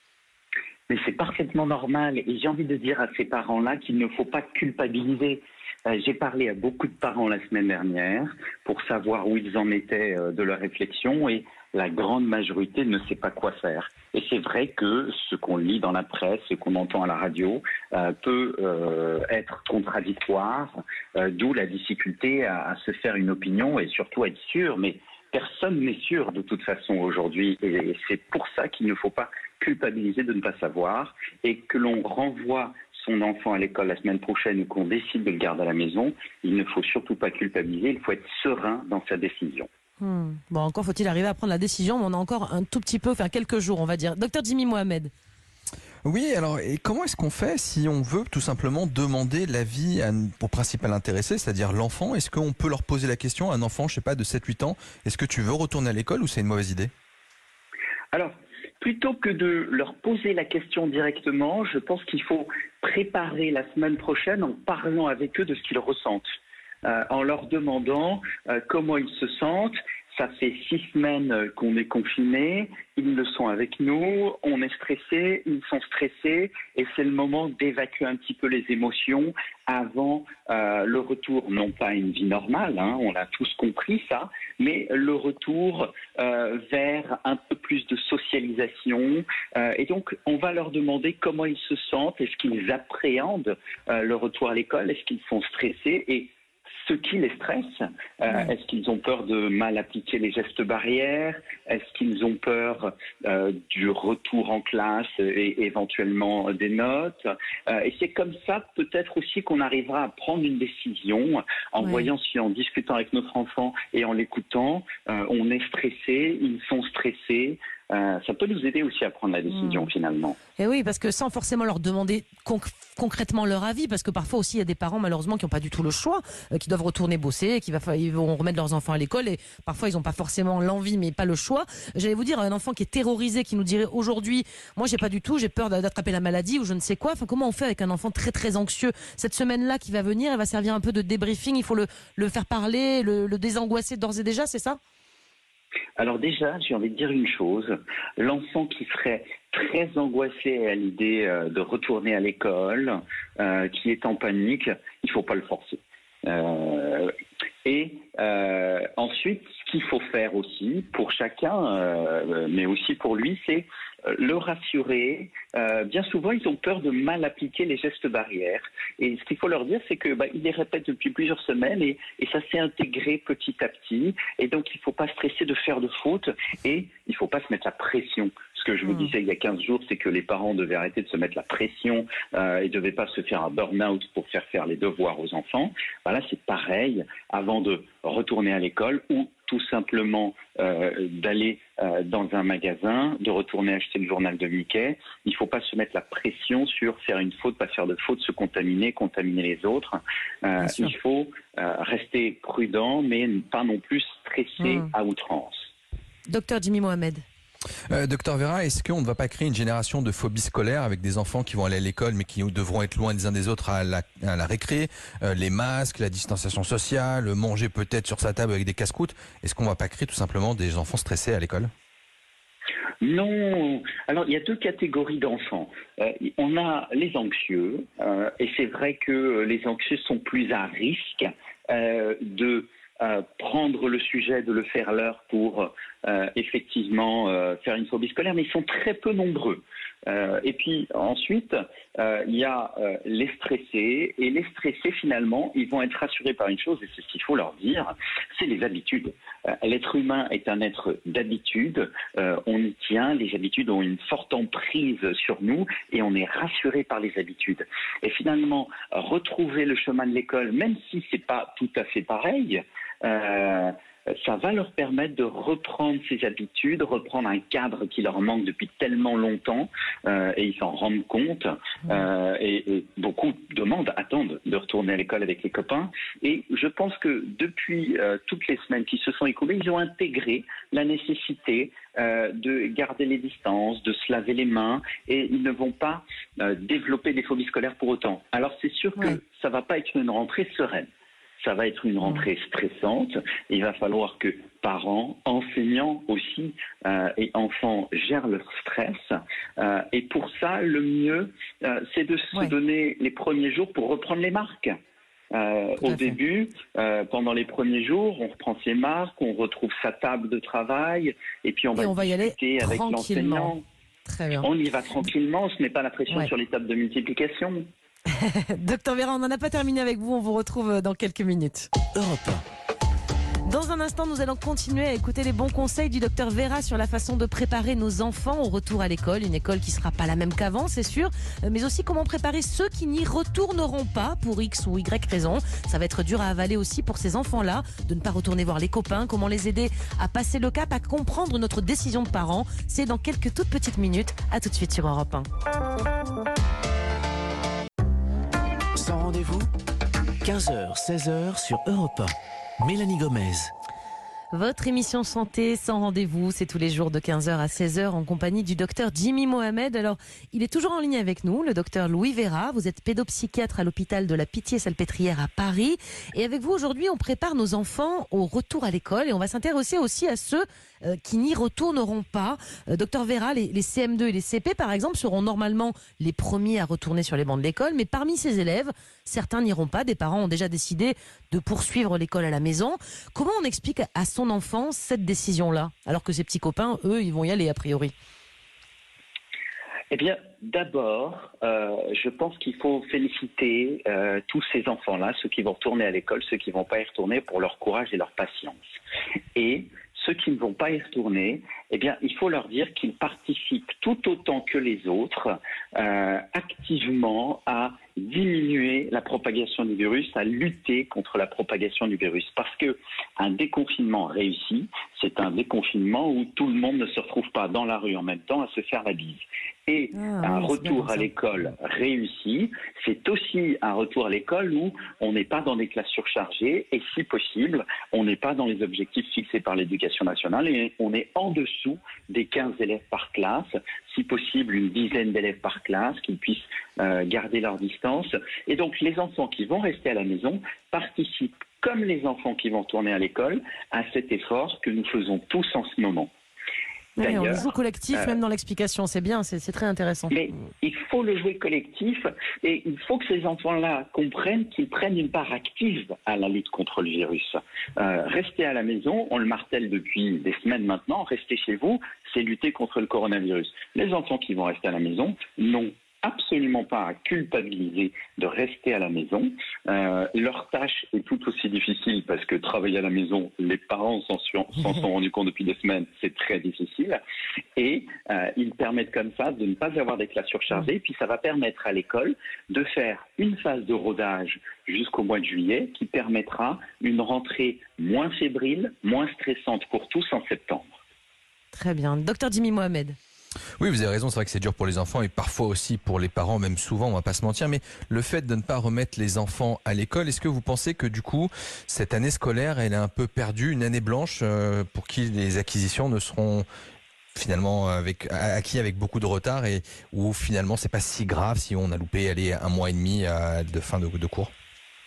Mais c'est parfaitement normal, et j'ai envie de dire à ces parents-là qu'il ne faut pas culpabiliser. Euh, j'ai parlé à beaucoup de parents la semaine dernière pour savoir où ils en étaient euh, de leur réflexion, et la grande majorité ne sait pas quoi faire. Et c'est vrai que ce qu'on lit dans la presse, ce qu'on entend à la radio, euh, peut euh, être contradictoire, euh, d'où la difficulté à, à se faire une opinion et surtout à être sûr. Mais personne n'est sûr de toute façon aujourd'hui, et c'est pour ça qu'il ne faut pas culpabiliser de ne pas savoir, et que l'on renvoie son enfant à l'école la semaine prochaine ou qu'on décide de le garder à la maison, il ne faut surtout pas culpabiliser, il faut être serein dans sa décision. Hmm. Bon, encore faut-il arriver à prendre la décision, mais on a encore un tout petit peu, enfin quelques jours, on va dire. Docteur Jimmy Mohamed. Oui, alors et comment est-ce qu'on fait si on veut tout simplement demander l'avis au principal intéressé, c'est-à-dire l'enfant? Est-ce qu'on peut leur poser la question à un enfant, je sais pas, de sept huit ans, est-ce que tu veux retourner à l'école ou c'est une mauvaise idée? Alors, plutôt que de leur poser la question directement, je pense qu'il faut préparer la semaine prochaine en parlant avec eux de ce qu'ils ressentent. Euh, en leur demandant euh, comment ils se sentent. Ça fait six semaines qu'on est confinés, ils le sont avec nous, on est stressés, ils sont stressés, et c'est le moment d'évacuer un petit peu les émotions avant euh, le retour, non pas à une vie normale, hein, on l'a tous compris ça, mais le retour euh, vers un peu plus de socialisation. Euh, et donc, on va leur demander comment ils se sentent, est-ce qu'ils appréhendent euh, le retour à l'école, est-ce qu'ils sont stressés, et ce qui les stresse, euh, est-ce qu'ils ont peur de mal appliquer les gestes barrières? Est-ce qu'ils ont peur euh, du retour en classe et éventuellement des notes? euh, Et c'est comme ça peut-être aussi qu'on arrivera à prendre une décision en ouais. voyant si en discutant avec notre enfant et en l'écoutant, euh, on est stressé, ils sont stressés. Euh, ça peut nous aider aussi à prendre la décision mmh. finalement. Et oui, parce que sans forcément leur demander conc- concrètement leur avis, parce que parfois aussi il y a des parents malheureusement qui n'ont pas du tout le choix, euh, qui doivent retourner bosser, qui va fa- ils vont remettre leurs enfants à l'école, et parfois ils n'ont pas forcément l'envie mais pas le choix. J'allais vous dire, un enfant qui est terrorisé, qui nous dirait aujourd'hui, moi j'ai pas du tout, j'ai peur d'attraper la maladie ou je ne sais quoi. Enfin, comment on fait avec un enfant très très anxieux? Cette semaine-là qui va venir, elle va servir un peu de débriefing, il faut le, le faire parler, le, le désangoisser d'ores et déjà, c'est ça? Alors déjà, j'ai envie de dire une chose, l'enfant qui serait très angoissé à l'idée euh, de retourner à l'école, euh, qui est en panique, il ne faut pas le forcer. Euh, et euh, ensuite, ce qu'il faut faire aussi, pour chacun, euh, mais aussi pour lui, c'est le rassurer. Euh, bien souvent, ils ont peur de mal appliquer les gestes barrières. Et ce qu'il faut leur dire, c'est que bah, ils les répètent depuis plusieurs semaines et, et ça s'est intégré petit à petit. Et donc, il ne faut pas stresser de faire de fautes et il ne faut pas se mettre la pression. Ce que je vous disais il y a quinze jours, c'est que les parents devaient arrêter de se mettre la pression euh, et ne devaient pas se faire un burn-out pour faire faire les devoirs aux enfants. Voilà, c'est pareil avant de retourner à l'école ou tout simplement euh, d'aller euh, dans un magasin, de retourner acheter le journal de Mickey. Il ne faut pas se mettre la pression sur faire une faute, pas faire de faute, se contaminer, contaminer les autres. Euh, il faut euh, rester prudent, mais pas non plus stressé mmh. à outrance. Docteur Jimmy Mohamed. Euh, Docteur Vera, est-ce qu'on ne va pas créer une génération de phobie scolaire avec des enfants qui vont aller à l'école mais qui devront être loin les uns des autres à la, à la récré, euh, les masques, la distanciation sociale, manger peut-être sur sa table avec des casse-croûtes? Est-ce qu'on ne va pas créer tout simplement des enfants stressés à l'école? Non. Alors, il y a deux catégories d'enfants. Euh, on a les anxieux, euh, et c'est vrai que les anxieux sont plus à risque euh, de euh, prendre le sujet de le faire leur pour euh, effectivement euh, faire une phobie scolaire, mais ils sont très peu nombreux. Euh, et puis ensuite, euh, il y a euh, les stressés, et les stressés finalement, ils vont être rassurés par une chose, et c'est ce qu'il faut leur dire, c'est les habitudes. Euh, l'être humain est un être d'habitude, euh, on y tient, les habitudes ont une forte emprise sur nous, et on est rassuré par les habitudes. Et finalement, retrouver le chemin de l'école, même si c'est pas tout à fait pareil, euh, ça va leur permettre de reprendre ces habitudes, reprendre un cadre qui leur manque depuis tellement longtemps, euh, et ils s'en rendent compte. Euh, et, et beaucoup demandent, attendent de retourner à l'école avec les copains. Et je pense que depuis euh, toutes les semaines qui se sont écoulées, ils ont intégré la nécessité euh, de garder les distances, de se laver les mains, et ils ne vont pas euh, développer des phobies scolaires pour autant. Alors c'est sûr que ouais. ça va pas être une rentrée sereine. Ça va être une rentrée stressante. Il va falloir que parents, enseignants aussi euh, et enfants gèrent leur stress. Euh, et pour ça, le mieux, euh, c'est de se ouais. donner les premiers jours pour reprendre les marques. Euh, au début, euh, pendant les premiers jours, on reprend ses marques, on retrouve sa table de travail, et puis on et va on va y aller avec l'enseignant. Très bien. On y va tranquillement, on ne se met pas la pression ouais. sur les tables de multiplication. Docteur Vera, on n'en a pas terminé avec vous, on vous retrouve dans quelques minutes. Europe un. Dans un instant, nous allons continuer à écouter les bons conseils du docteur Vera sur la façon de préparer nos enfants au retour à l'école. Une école qui ne sera pas la même qu'avant, c'est sûr, mais aussi comment préparer ceux qui n'y retourneront pas pour X ou Y raison. Ça va être dur à avaler aussi pour ces enfants-là, de ne pas retourner voir les copains, comment les aider à passer le cap, à comprendre notre décision de parents. C'est dans quelques toutes petites minutes. À tout de suite sur Europe un. Sans rendez-vous, quinze heures, seize heures sur Europe un. Mélanie Gomez. Votre émission santé sans rendez-vous, c'est tous les jours de quinze heures à seize heures en compagnie du docteur Jimmy Mohamed. Alors, il est toujours en ligne avec nous, le docteur Louis Vera. Vous êtes pédopsychiatre à l'hôpital de la Pitié-Salpêtrière à Paris. Et avec vous, aujourd'hui, on prépare nos enfants au retour à l'école et on va s'intéresser aussi à ceux euh, qui n'y retourneront pas. Euh, docteur Vera, les, les C M deux et les C P, par exemple, seront normalement les premiers à retourner sur les bancs de l'école. Mais parmi ces élèves, certains n'iront pas. Des parents ont déjà décidé de poursuivre l'école à la maison. Comment on explique à son enfant cette décision-là, alors que ses petits copains, eux, ils vont y aller a priori? Eh bien, d'abord, euh, je pense qu'il faut féliciter euh, tous ces enfants-là, ceux qui vont retourner à l'école, ceux qui ne vont pas y retourner, pour leur courage et leur patience. Et ceux qui ne vont pas y retourner, eh bien, il faut leur dire qu'ils participent tout autant que les autres euh, activement à diminuer la propagation du virus, à lutter contre la propagation du virus. Parce que un déconfinement réussi, c'est un déconfinement où tout le monde ne se retrouve pas dans la rue en même temps à se faire la bise. Et ah, un oui, retour à l'école réussi, c'est aussi un retour à l'école où on n'est pas dans des classes surchargées et, si possible, on n'est pas dans les objectifs fixés par l'éducation nationale et on est en dessous des quinze élèves par classe, si possible une dizaine d'élèves par classe, qui puissent euh, garder leur distance. Et donc les enfants qui vont rester à la maison participent, comme les enfants qui vont tourner à l'école, à cet effort que nous faisons tous en ce moment. Oui, on joue collectif, euh, même dans l'explication, c'est bien, c'est, c'est très intéressant. Mais il faut le jouer collectif et il faut que ces enfants-là comprennent qu'ils prennent une part active à la lutte contre le virus. Euh, rester à la maison, on le martèle depuis des semaines maintenant, rester chez vous, c'est lutter contre le coronavirus. Les enfants qui vont rester à la maison n'ont absolument pas à culpabiliser de rester à la maison. Euh, leur tâche est tout aussi difficile parce que travailler à la maison, les parents s'en sont, s'en sont rendus compte depuis des semaines, c'est très difficile. Et euh, ils permettent comme ça de ne pas avoir des classes surchargées. Puis ça va permettre à l'école de faire une phase de rodage jusqu'au mois de juillet qui permettra une rentrée moins fébrile, moins stressante pour tous en septembre. Très bien. Docteur Jimmy Mohamed. Oui, vous avez raison, c'est vrai que c'est dur pour les enfants et parfois aussi pour les parents, même souvent, on va pas se mentir, mais le fait de ne pas remettre les enfants à l'école, est-ce que vous pensez que du coup, cette année scolaire, elle est un peu perdue, une année blanche euh, pour qui les acquisitions ne seront finalement avec, acquis avec beaucoup de retard et où finalement c'est pas si grave si on a loupé allez, un mois et demi à, de fin de, de cours?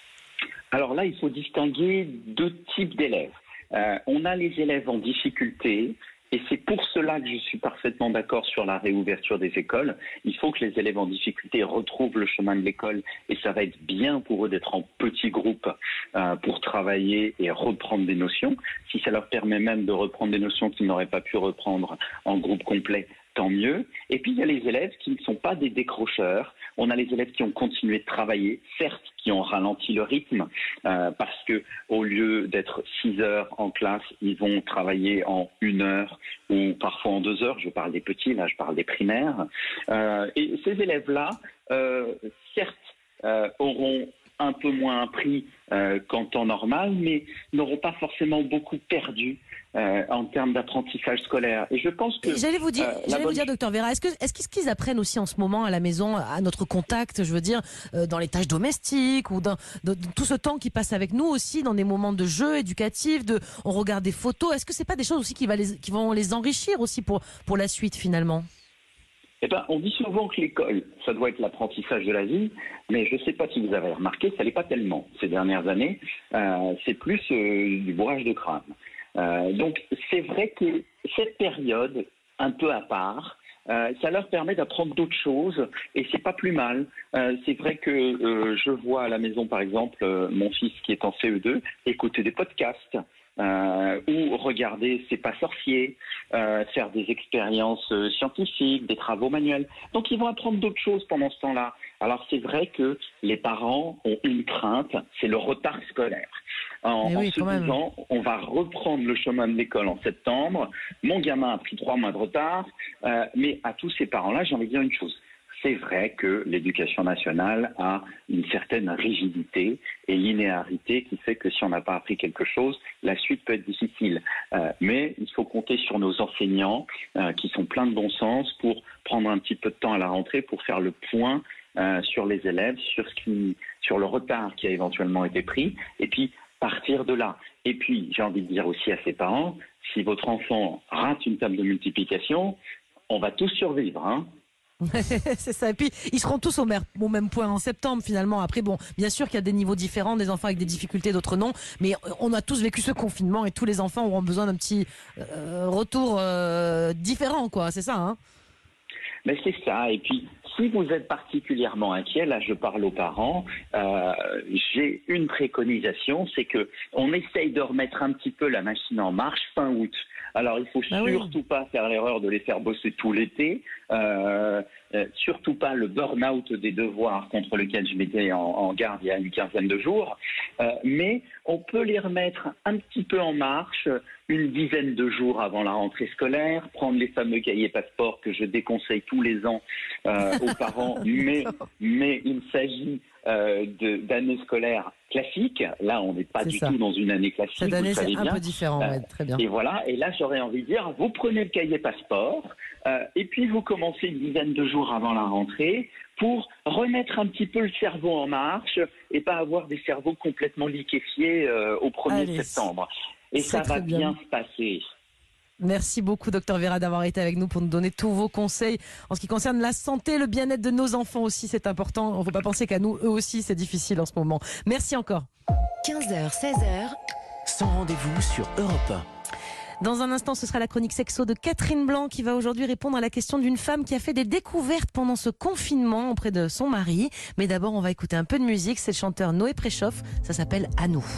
Alors là, il faut distinguer deux types d'élèves. Euh, on a les élèves en difficulté Et c'est pour cela que je suis parfaitement d'accord sur la réouverture des écoles. Il faut que les élèves en difficulté retrouvent le chemin de l'école et ça va être bien pour eux d'être en petits groupes euh, pour travailler et reprendre des notions. Si ça leur permet même de reprendre des notions qu'ils n'auraient pas pu reprendre en groupe complet, tant mieux. Et puis il y a les élèves qui ne sont pas des décrocheurs. On a les élèves qui ont continué de travailler, certes qui ont ralenti le rythme euh, parce que au lieu d'être six heures en classe, ils vont travailler en une heure ou parfois en deux heures. Je parle des petits, là je parle des primaires. Euh, et ces élèves-là, euh, certes, euh, auront un peu moins appris euh, qu'en temps normal, mais n'auront pas forcément beaucoup perdu euh, en termes d'apprentissage scolaire. Et je pense que... J'allais vous dire, euh, j'allais bonne... vous dire, docteur Vera, est-ce que, est-ce qu'est-ce qu'ils apprennent aussi en ce moment à la maison, à notre contact, je veux dire, euh, dans les tâches domestiques ou dans, dans, dans tout ce temps qu'ils passent avec nous aussi, dans des moments de jeu éducatifs, de, on regarde des photos. Est-ce que c'est pas des choses aussi qui, va les, qui vont les enrichir aussi pour, pour la suite finalement ? Eh ben, on dit souvent que l'école, ça doit être l'apprentissage de la vie, mais je ne sais pas si vous avez remarqué, ça l'est pas tellement ces dernières années. Euh, c'est plus euh, du bourrage de crâne. Euh, donc, c'est vrai que cette période, un peu à part, euh, ça leur permet d'apprendre d'autres choses et c'est pas plus mal. Euh, c'est vrai que euh, je vois à la maison, par exemple, euh, mon fils qui est en C E deux écouter des podcasts. Euh, ou regarder C'est pas sorcier, euh, faire des expériences euh, scientifiques, des travaux manuels. Donc ils vont apprendre d'autres choses pendant ce temps-là. Alors c'est vrai que les parents ont une crainte, c'est le retard scolaire. En, oui, en se disant, on va reprendre le chemin de l'école en septembre, mon gamin a pris trois mois de retard, euh, mais à tous ces parents-là, j'ai envie de dire une chose. C'est vrai que l'éducation nationale a une certaine rigidité et linéarité qui fait que si on n'a pas appris quelque chose, la suite peut être difficile. Euh, mais il faut compter sur nos enseignants euh, qui sont pleins de bon sens pour prendre un petit peu de temps à la rentrée pour faire le point euh, sur les élèves, sur, ce qui, sur le retard qui a éventuellement été pris et puis partir de là. Et puis, j'ai envie de dire aussi à ses parents, si votre enfant rate une table de multiplication, on va tous survivre, hein. C'est ça. Et puis, ils seront tous au, mer- au même point en septembre, finalement. Après, bon, bien sûr qu'il y a des niveaux différents, des enfants avec des difficultés, d'autres non. Mais on a tous vécu ce confinement et tous les enfants auront besoin d'un petit euh, retour euh, différent, quoi. C'est ça, hein ? Mais c'est ça. Et puis, si vous êtes particulièrement inquiet, là, je parle aux parents, euh, j'ai une préconisation, c'est que on essaye de remettre un petit peu la machine en marche fin août. Alors, il faut ah surtout oui. pas faire l'erreur de les faire bosser tout l'été, euh, euh, surtout pas le burn-out des devoirs contre lequel je m'étais en, en garde il y a une quinzaine de jours, euh, mais on peut les remettre un petit peu en marche une dizaine de jours avant la rentrée scolaire, prendre les fameux cahiers passeports que je déconseille tous les ans euh, aux parents, mais, mais il s'agit euh, de, d'années scolaires classiques. Là, on n'est pas c'est du ça. tout dans une année classique. Cette année, vous savez c'est un bien. peu différent, euh, ouais, très bien. Et voilà, et là, j'aurais envie de dire, vous prenez le cahier passeport, euh, et puis vous commencez une dizaine de jours avant la rentrée pour remettre un petit peu le cerveau en marche et pas avoir des cerveaux complètement liquéfiés euh, au premier Allez, septembre. Et ça va bien. bien se passer. Merci beaucoup, docteur Vera, d'avoir été avec nous pour nous donner tous vos conseils en ce qui concerne la santé, le bien-être de nos enfants aussi, c'est important. On ne faut pas penser qu'à nous, eux aussi, c'est difficile en ce moment. Merci encore. quinze heures, seize heures. Sans rendez-vous sur Europe un. Dans un instant, ce sera la chronique sexo de Catherine Blanc qui va aujourd'hui répondre à la question d'une femme qui a fait des découvertes pendant ce confinement auprès de son mari. Mais d'abord, on va écouter un peu de musique. C'est le chanteur Noé Préchoff. Ça s'appelle À nous.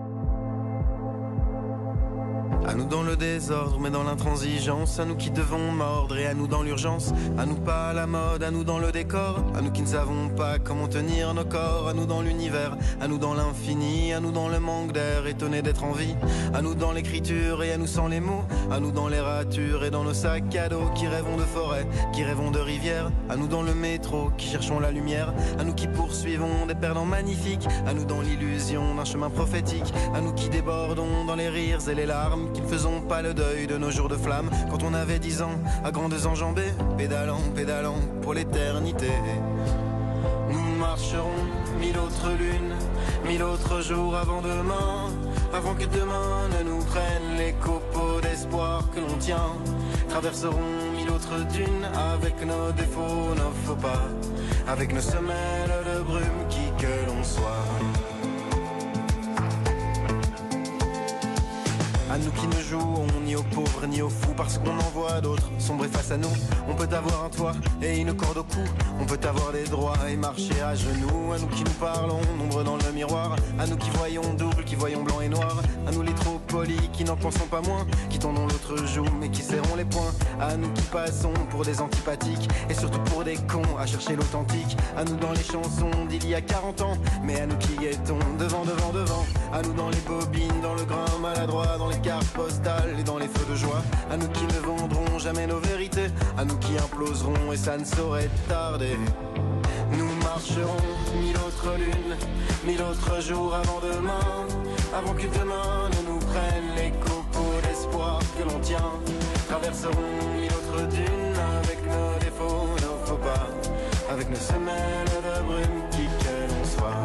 À nous dans le désordre, mais dans l'intransigeance. À nous qui devons mordre et à nous dans l'urgence. À nous pas à la mode, à nous dans le décor. À nous qui ne savons pas comment tenir nos corps. À nous dans l'univers, à nous dans l'infini. À nous dans le manque d'air, étonnés d'être en vie. À nous dans l'écriture et à nous sans les mots. À nous dans les ratures et dans nos sacs à dos. Qui rêvons de forêt, qui rêvons de rivière. À nous dans le métro, qui cherchons la lumière. À nous qui poursuivons des perdants magnifiques. À nous dans l'illusion d'un chemin prophétique. À nous qui débordons dans les rires et les larmes. Qui ne faisons pas le deuil de nos jours de flamme. Quand on avait dix ans, à grandes enjambées, pédalant, pédalant pour l'éternité. Nous marcherons mille autres lunes, mille autres jours avant demain. Avant que demain ne nous prenne les copeaux d'espoir que l'on tient. Traverserons mille autres dunes avec nos défauts, nos faux pas. Avec nos semelles de brume, qui que l'on soit. À nous qui ne jouons ni aux pauvres ni aux fous, parce qu'on en voit d'autres sombrer face à nous. On peut avoir un toit et une corde au cou, on peut avoir des droits et marcher à genoux. À nous qui nous parlons, nombre dans le miroir, à nous qui voyons double, qui voyons blanc et noir, à nous les trop polis qui n'en pensons pas moins, qui tendons l'autre joue mais qui serrons les poings, à nous qui passons pour des antipathiques et surtout pour des cons à chercher l'authentique, à nous dans les chansons d'il y a quarante ans, mais à nous qui guettons devant, devant, devant, à nous dans les bobines, dans le grain maladroit, dans les cartes postales et dans les feux de joie, à nous qui ne vendrons jamais nos vérités, à nous qui imploserons et ça ne saurait tarder. Nous marcherons mille autres lunes, mille autres jours avant demain, avant que demain ne nous prenne les copeaux d'espoir que l'on tient. Traverserons mille autres dunes avec nos défauts, nos faux pas, avec nos semelles de brume, qui que l'on soit.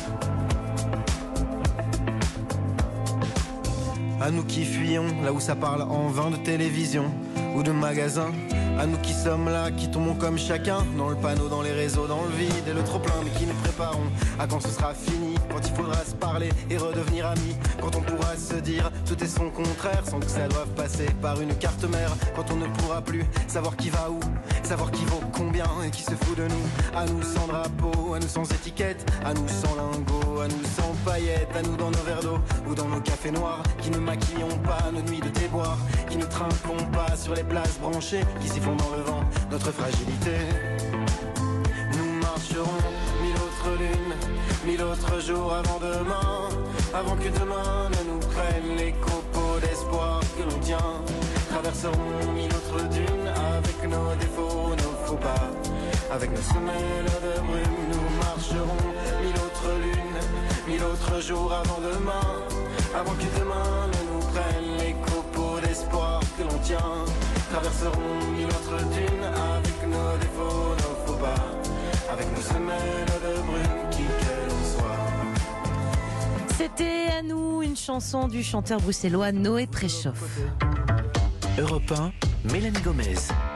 À nous qui fuyons là où ça parle en vain de télévision ou de magasins, à nous qui sommes là, qui tombons comme chacun dans le panneau, dans les réseaux, dans le vide et le trop plein, mais qui nous préparons à quand ce sera fini, quand il faudra se parler et redevenir amis, quand on pourra se dire tout est son contraire sans que ça doive passer par une carte mère, quand on ne pourra plus savoir qui va où, savoir qui vaut combien et qui se fout de nous, à nous sans drapeau, à nous sans étiquette, à nous sans lingots, à nous sans paillettes, à nous dans nos verres d'eau ou dans nos cafés noirs, qui ne maquillons pas nos nuits de déboire, qui ne trinquons pas sur les places branchées, qui s'y font dans le vent notre fragilité. Nous marcherons mille autres lunes, mille autres jours avant demain, avant que demain ne nous prenne les copeaux d'espoir que l'on tient. Traverserons mille autres dunes avec nos défauts, nos faux pas, avec nos semelles de brume. Nous marcherons mille autres lunes, mille autres jours avant demain, avant que demain ne nous prenne les copeaux d'espoir que l'on tient. Traverserons mille autres dunes avec nos défauts, nos faux pas, avec nos semelles de brume, qui que l'on soit. C'était à nous une chanson du chanteur bruxellois Noé Préchoff. Europe un, Mélanie Gomez.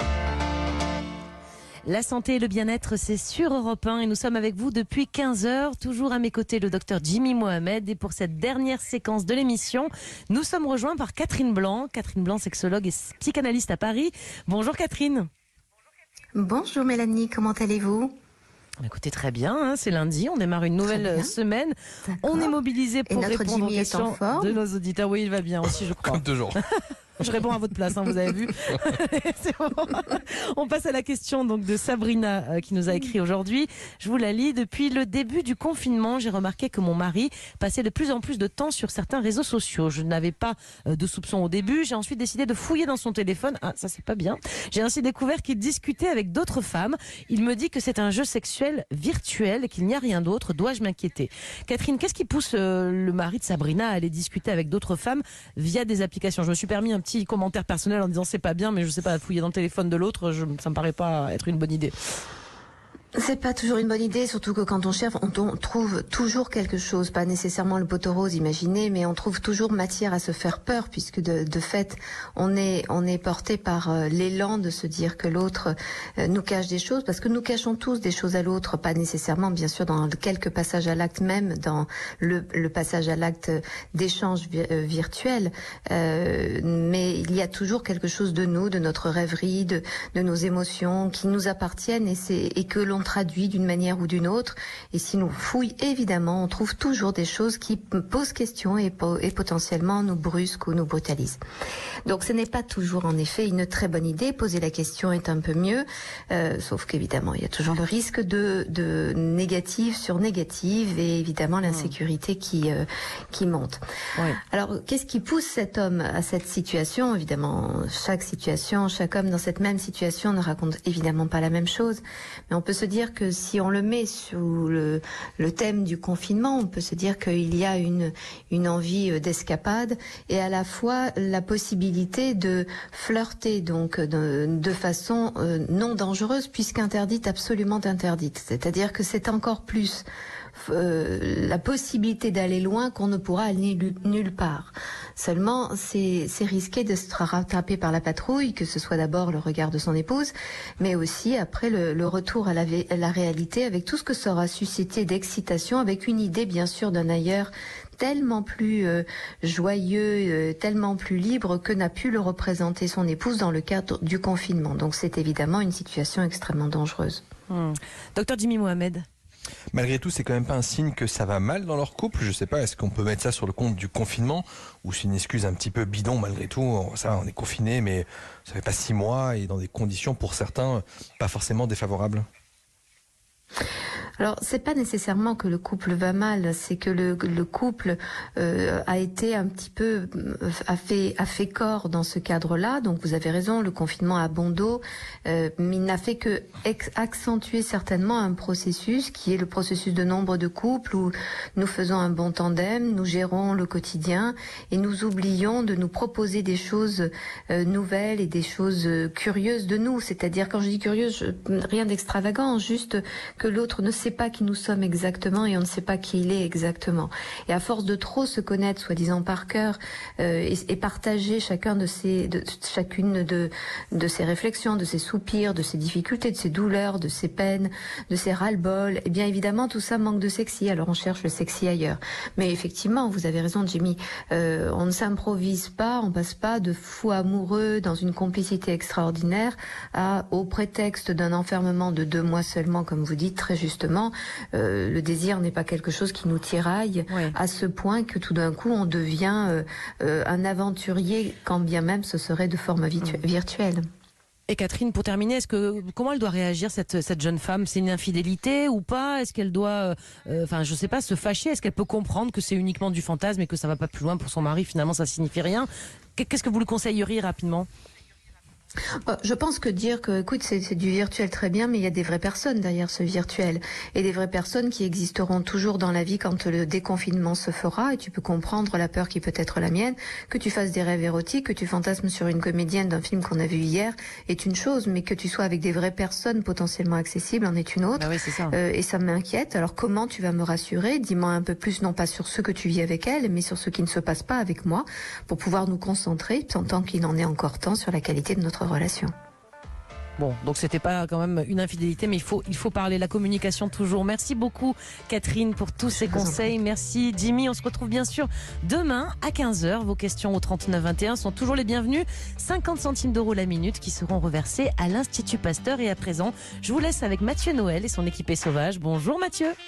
La santé et le bien-être, c'est sur Europe un et nous sommes avec vous depuis quinze heures. Toujours à mes côtés, le docteur Jimmy Mohamed. Et pour cette dernière séquence de l'émission, nous sommes rejoints par Catherine Blanc. Catherine Blanc, sexologue et psychanalyste à Paris. Bonjour Catherine. Bonjour Mélanie, comment allez-vous ? Écoutez, très bien, hein, c'est lundi, on démarre une nouvelle semaine. On est mobilisé pour répondre Jimmy aux questions de nos auditeurs. Oui, il va bien aussi, je crois. Comme toujours. Je réponds à votre place, hein, vous avez vu. C'est bon. On passe à la question donc de Sabrina euh, qui nous a écrit aujourd'hui. Je vous la lis. Depuis le début du confinement, j'ai remarqué que mon mari passait de plus en plus de temps sur certains réseaux sociaux. Je n'avais pas euh, de soupçons au début. J'ai ensuite décidé de fouiller dans son téléphone. Ah, ça c'est pas bien. J'ai ainsi découvert qu'il discutait avec d'autres femmes. Il me dit que c'est un jeu sexuel virtuel et qu'il n'y a rien d'autre. Dois-je m'inquiéter ? Catherine, qu'est-ce qui pousse euh, le mari de Sabrina à aller discuter avec d'autres femmes via des applications ? Je me suis permis un petit commentaire personnel en disant c'est pas bien, mais je sais pas, fouiller dans le téléphone de l'autre, je, ça me paraît pas être une bonne idée. C'est pas toujours une bonne idée, surtout que quand on cherche, on, on trouve toujours quelque chose, pas nécessairement le poteau rose imaginé, mais on trouve toujours matière à se faire peur, puisque de, de fait, on est, on est porté par euh, l'élan de se dire que l'autre euh, nous cache des choses, parce que nous cachons tous des choses à l'autre, pas nécessairement, bien sûr, dans quelques passages à l'acte, même dans le, le passage à l'acte d'échange vi- euh, virtuel, euh, mais il y a toujours quelque chose de nous, de notre rêverie, de, de nos émotions qui nous appartiennent et, c'est, et que l'on traduit d'une manière ou d'une autre. Et si nous fouillons, évidemment, on trouve toujours des choses qui posent question et, po- et potentiellement nous brusquent ou nous brutalisent. Donc ce n'est pas toujours en effet une très bonne idée. Poser la question est un peu mieux, euh, sauf qu'évidemment il y a toujours le risque de, de négative sur négative et évidemment l'insécurité qui, euh, qui monte. Oui. Alors qu'est-ce qui pousse cet homme à cette situation ? Évidemment, chaque situation, chaque homme dans cette même situation ne raconte évidemment pas la même chose, mais on peut se dire que si on le met sous le, le thème du confinement, on peut se dire qu'il y a une, une envie d'escapade et à la fois la possibilité de flirter donc de, de façon euh, non dangereuse puisqu'interdite, absolument interdite. C'est-à-dire que c'est encore plus euh, la possibilité d'aller loin qu'on ne pourra aller nulle part. Seulement, c'est, c'est risqué de se rattraper par la patrouille, que ce soit d'abord le regard de son épouse, mais aussi après le, le retour à la, à la réalité, avec tout ce que ça aura suscité d'excitation, avec une idée bien sûr d'un ailleurs tellement plus euh, joyeux, euh, tellement plus libre que n'a pu le représenter son épouse dans le cadre du confinement. Donc c'est évidemment une situation extrêmement dangereuse. Mmh. Docteur Jimmy Mohamed. Malgré tout, c'est quand même pas un signe que ça va mal dans leur couple. Je sais pas, est-ce qu'on peut mettre ça sur le compte du confinement ou c'est une excuse un petit peu bidon malgré tout. Ça, on est confiné, mais ça fait pas six mois et dans des conditions pour certains pas forcément défavorables. Alors, c'est pas nécessairement que le couple va mal, c'est que le, le couple euh, a été un petit peu a fait a fait corps dans ce cadre-là. Donc, vous avez raison, le confinement a bon dos, euh, mais il n'a fait que ex- accentuer certainement un processus qui est le processus de nombre de couples où nous faisons un bon tandem, nous gérons le quotidien et nous oublions de nous proposer des choses euh, nouvelles et des choses euh, curieuses de nous. C'est-à-dire, quand je dis curieuse, je, rien d'extravagant, juste que l'autre ne sait pas qui nous sommes exactement et on ne sait pas qui il est exactement. Et à force de trop se connaître, soi-disant par cœur, euh, et, et partager chacun de ses, de, chacune de, de ses réflexions, de ses soupirs, de ses difficultés, de ses douleurs, de ses peines, de ses ras-le-bol, eh bien évidemment tout ça manque de sexy. Alors on cherche le sexy ailleurs. Mais effectivement, vous avez raison, Jimmy. Euh, on ne s'improvise pas, on passe pas de fou amoureux dans une complicité extraordinaire à, au prétexte d'un enfermement de deux mois seulement, comme vous dites très justement. Euh, le désir n'est pas quelque chose qui nous tiraille oui. à ce point que tout d'un coup on devient euh, euh, un aventurier, quand bien même ce serait de forme virtu- virtuelle. Et Catherine, pour terminer, est-ce que comment elle doit réagir cette cette jeune femme? C'est une infidélité ou pas? Est-ce qu'elle doit, euh, enfin, je sais pas, se fâcher? Est-ce qu'elle peut comprendre que c'est uniquement du fantasme et que ça va pas plus loin pour son mari? Finalement, ça signifie rien. Qu'est-ce que vous lui conseilleriez rapidement? Je pense que dire que, écoute, c'est, c'est du virtuel très bien, mais il y a des vraies personnes derrière ce virtuel. Et des vraies personnes qui existeront toujours dans la vie quand le déconfinement se fera. Et tu peux comprendre la peur qui peut être la mienne. Que tu fasses des rêves érotiques, que tu fantasmes sur une comédienne d'un film qu'on a vu hier est une chose, mais que tu sois avec des vraies personnes potentiellement accessibles en est une autre. Bah oui, c'est ça. Euh, et ça m'inquiète. Alors comment tu vas me rassurer? Dis-moi un peu plus, non pas sur ce que tu vis avec elle, mais sur ce qui ne se passe pas avec moi, pour pouvoir nous concentrer, tant qu'il en est encore temps, sur la qualité de notre relation. Bon, donc c'était pas quand même une infidélité, mais il faut il faut parler, la communication toujours. Merci beaucoup Catherine pour tous ces conseils. Merci Jimmy, on se retrouve bien sûr demain à quinze heures. Vos questions au trente-neuf vingt et un sont toujours les bienvenues. cinquante centimes d'euros la minute qui seront reversés à l'Institut Pasteur. Et à présent, je vous laisse avec Mathieu Noël et son équipée sauvage. Bonjour Mathieu.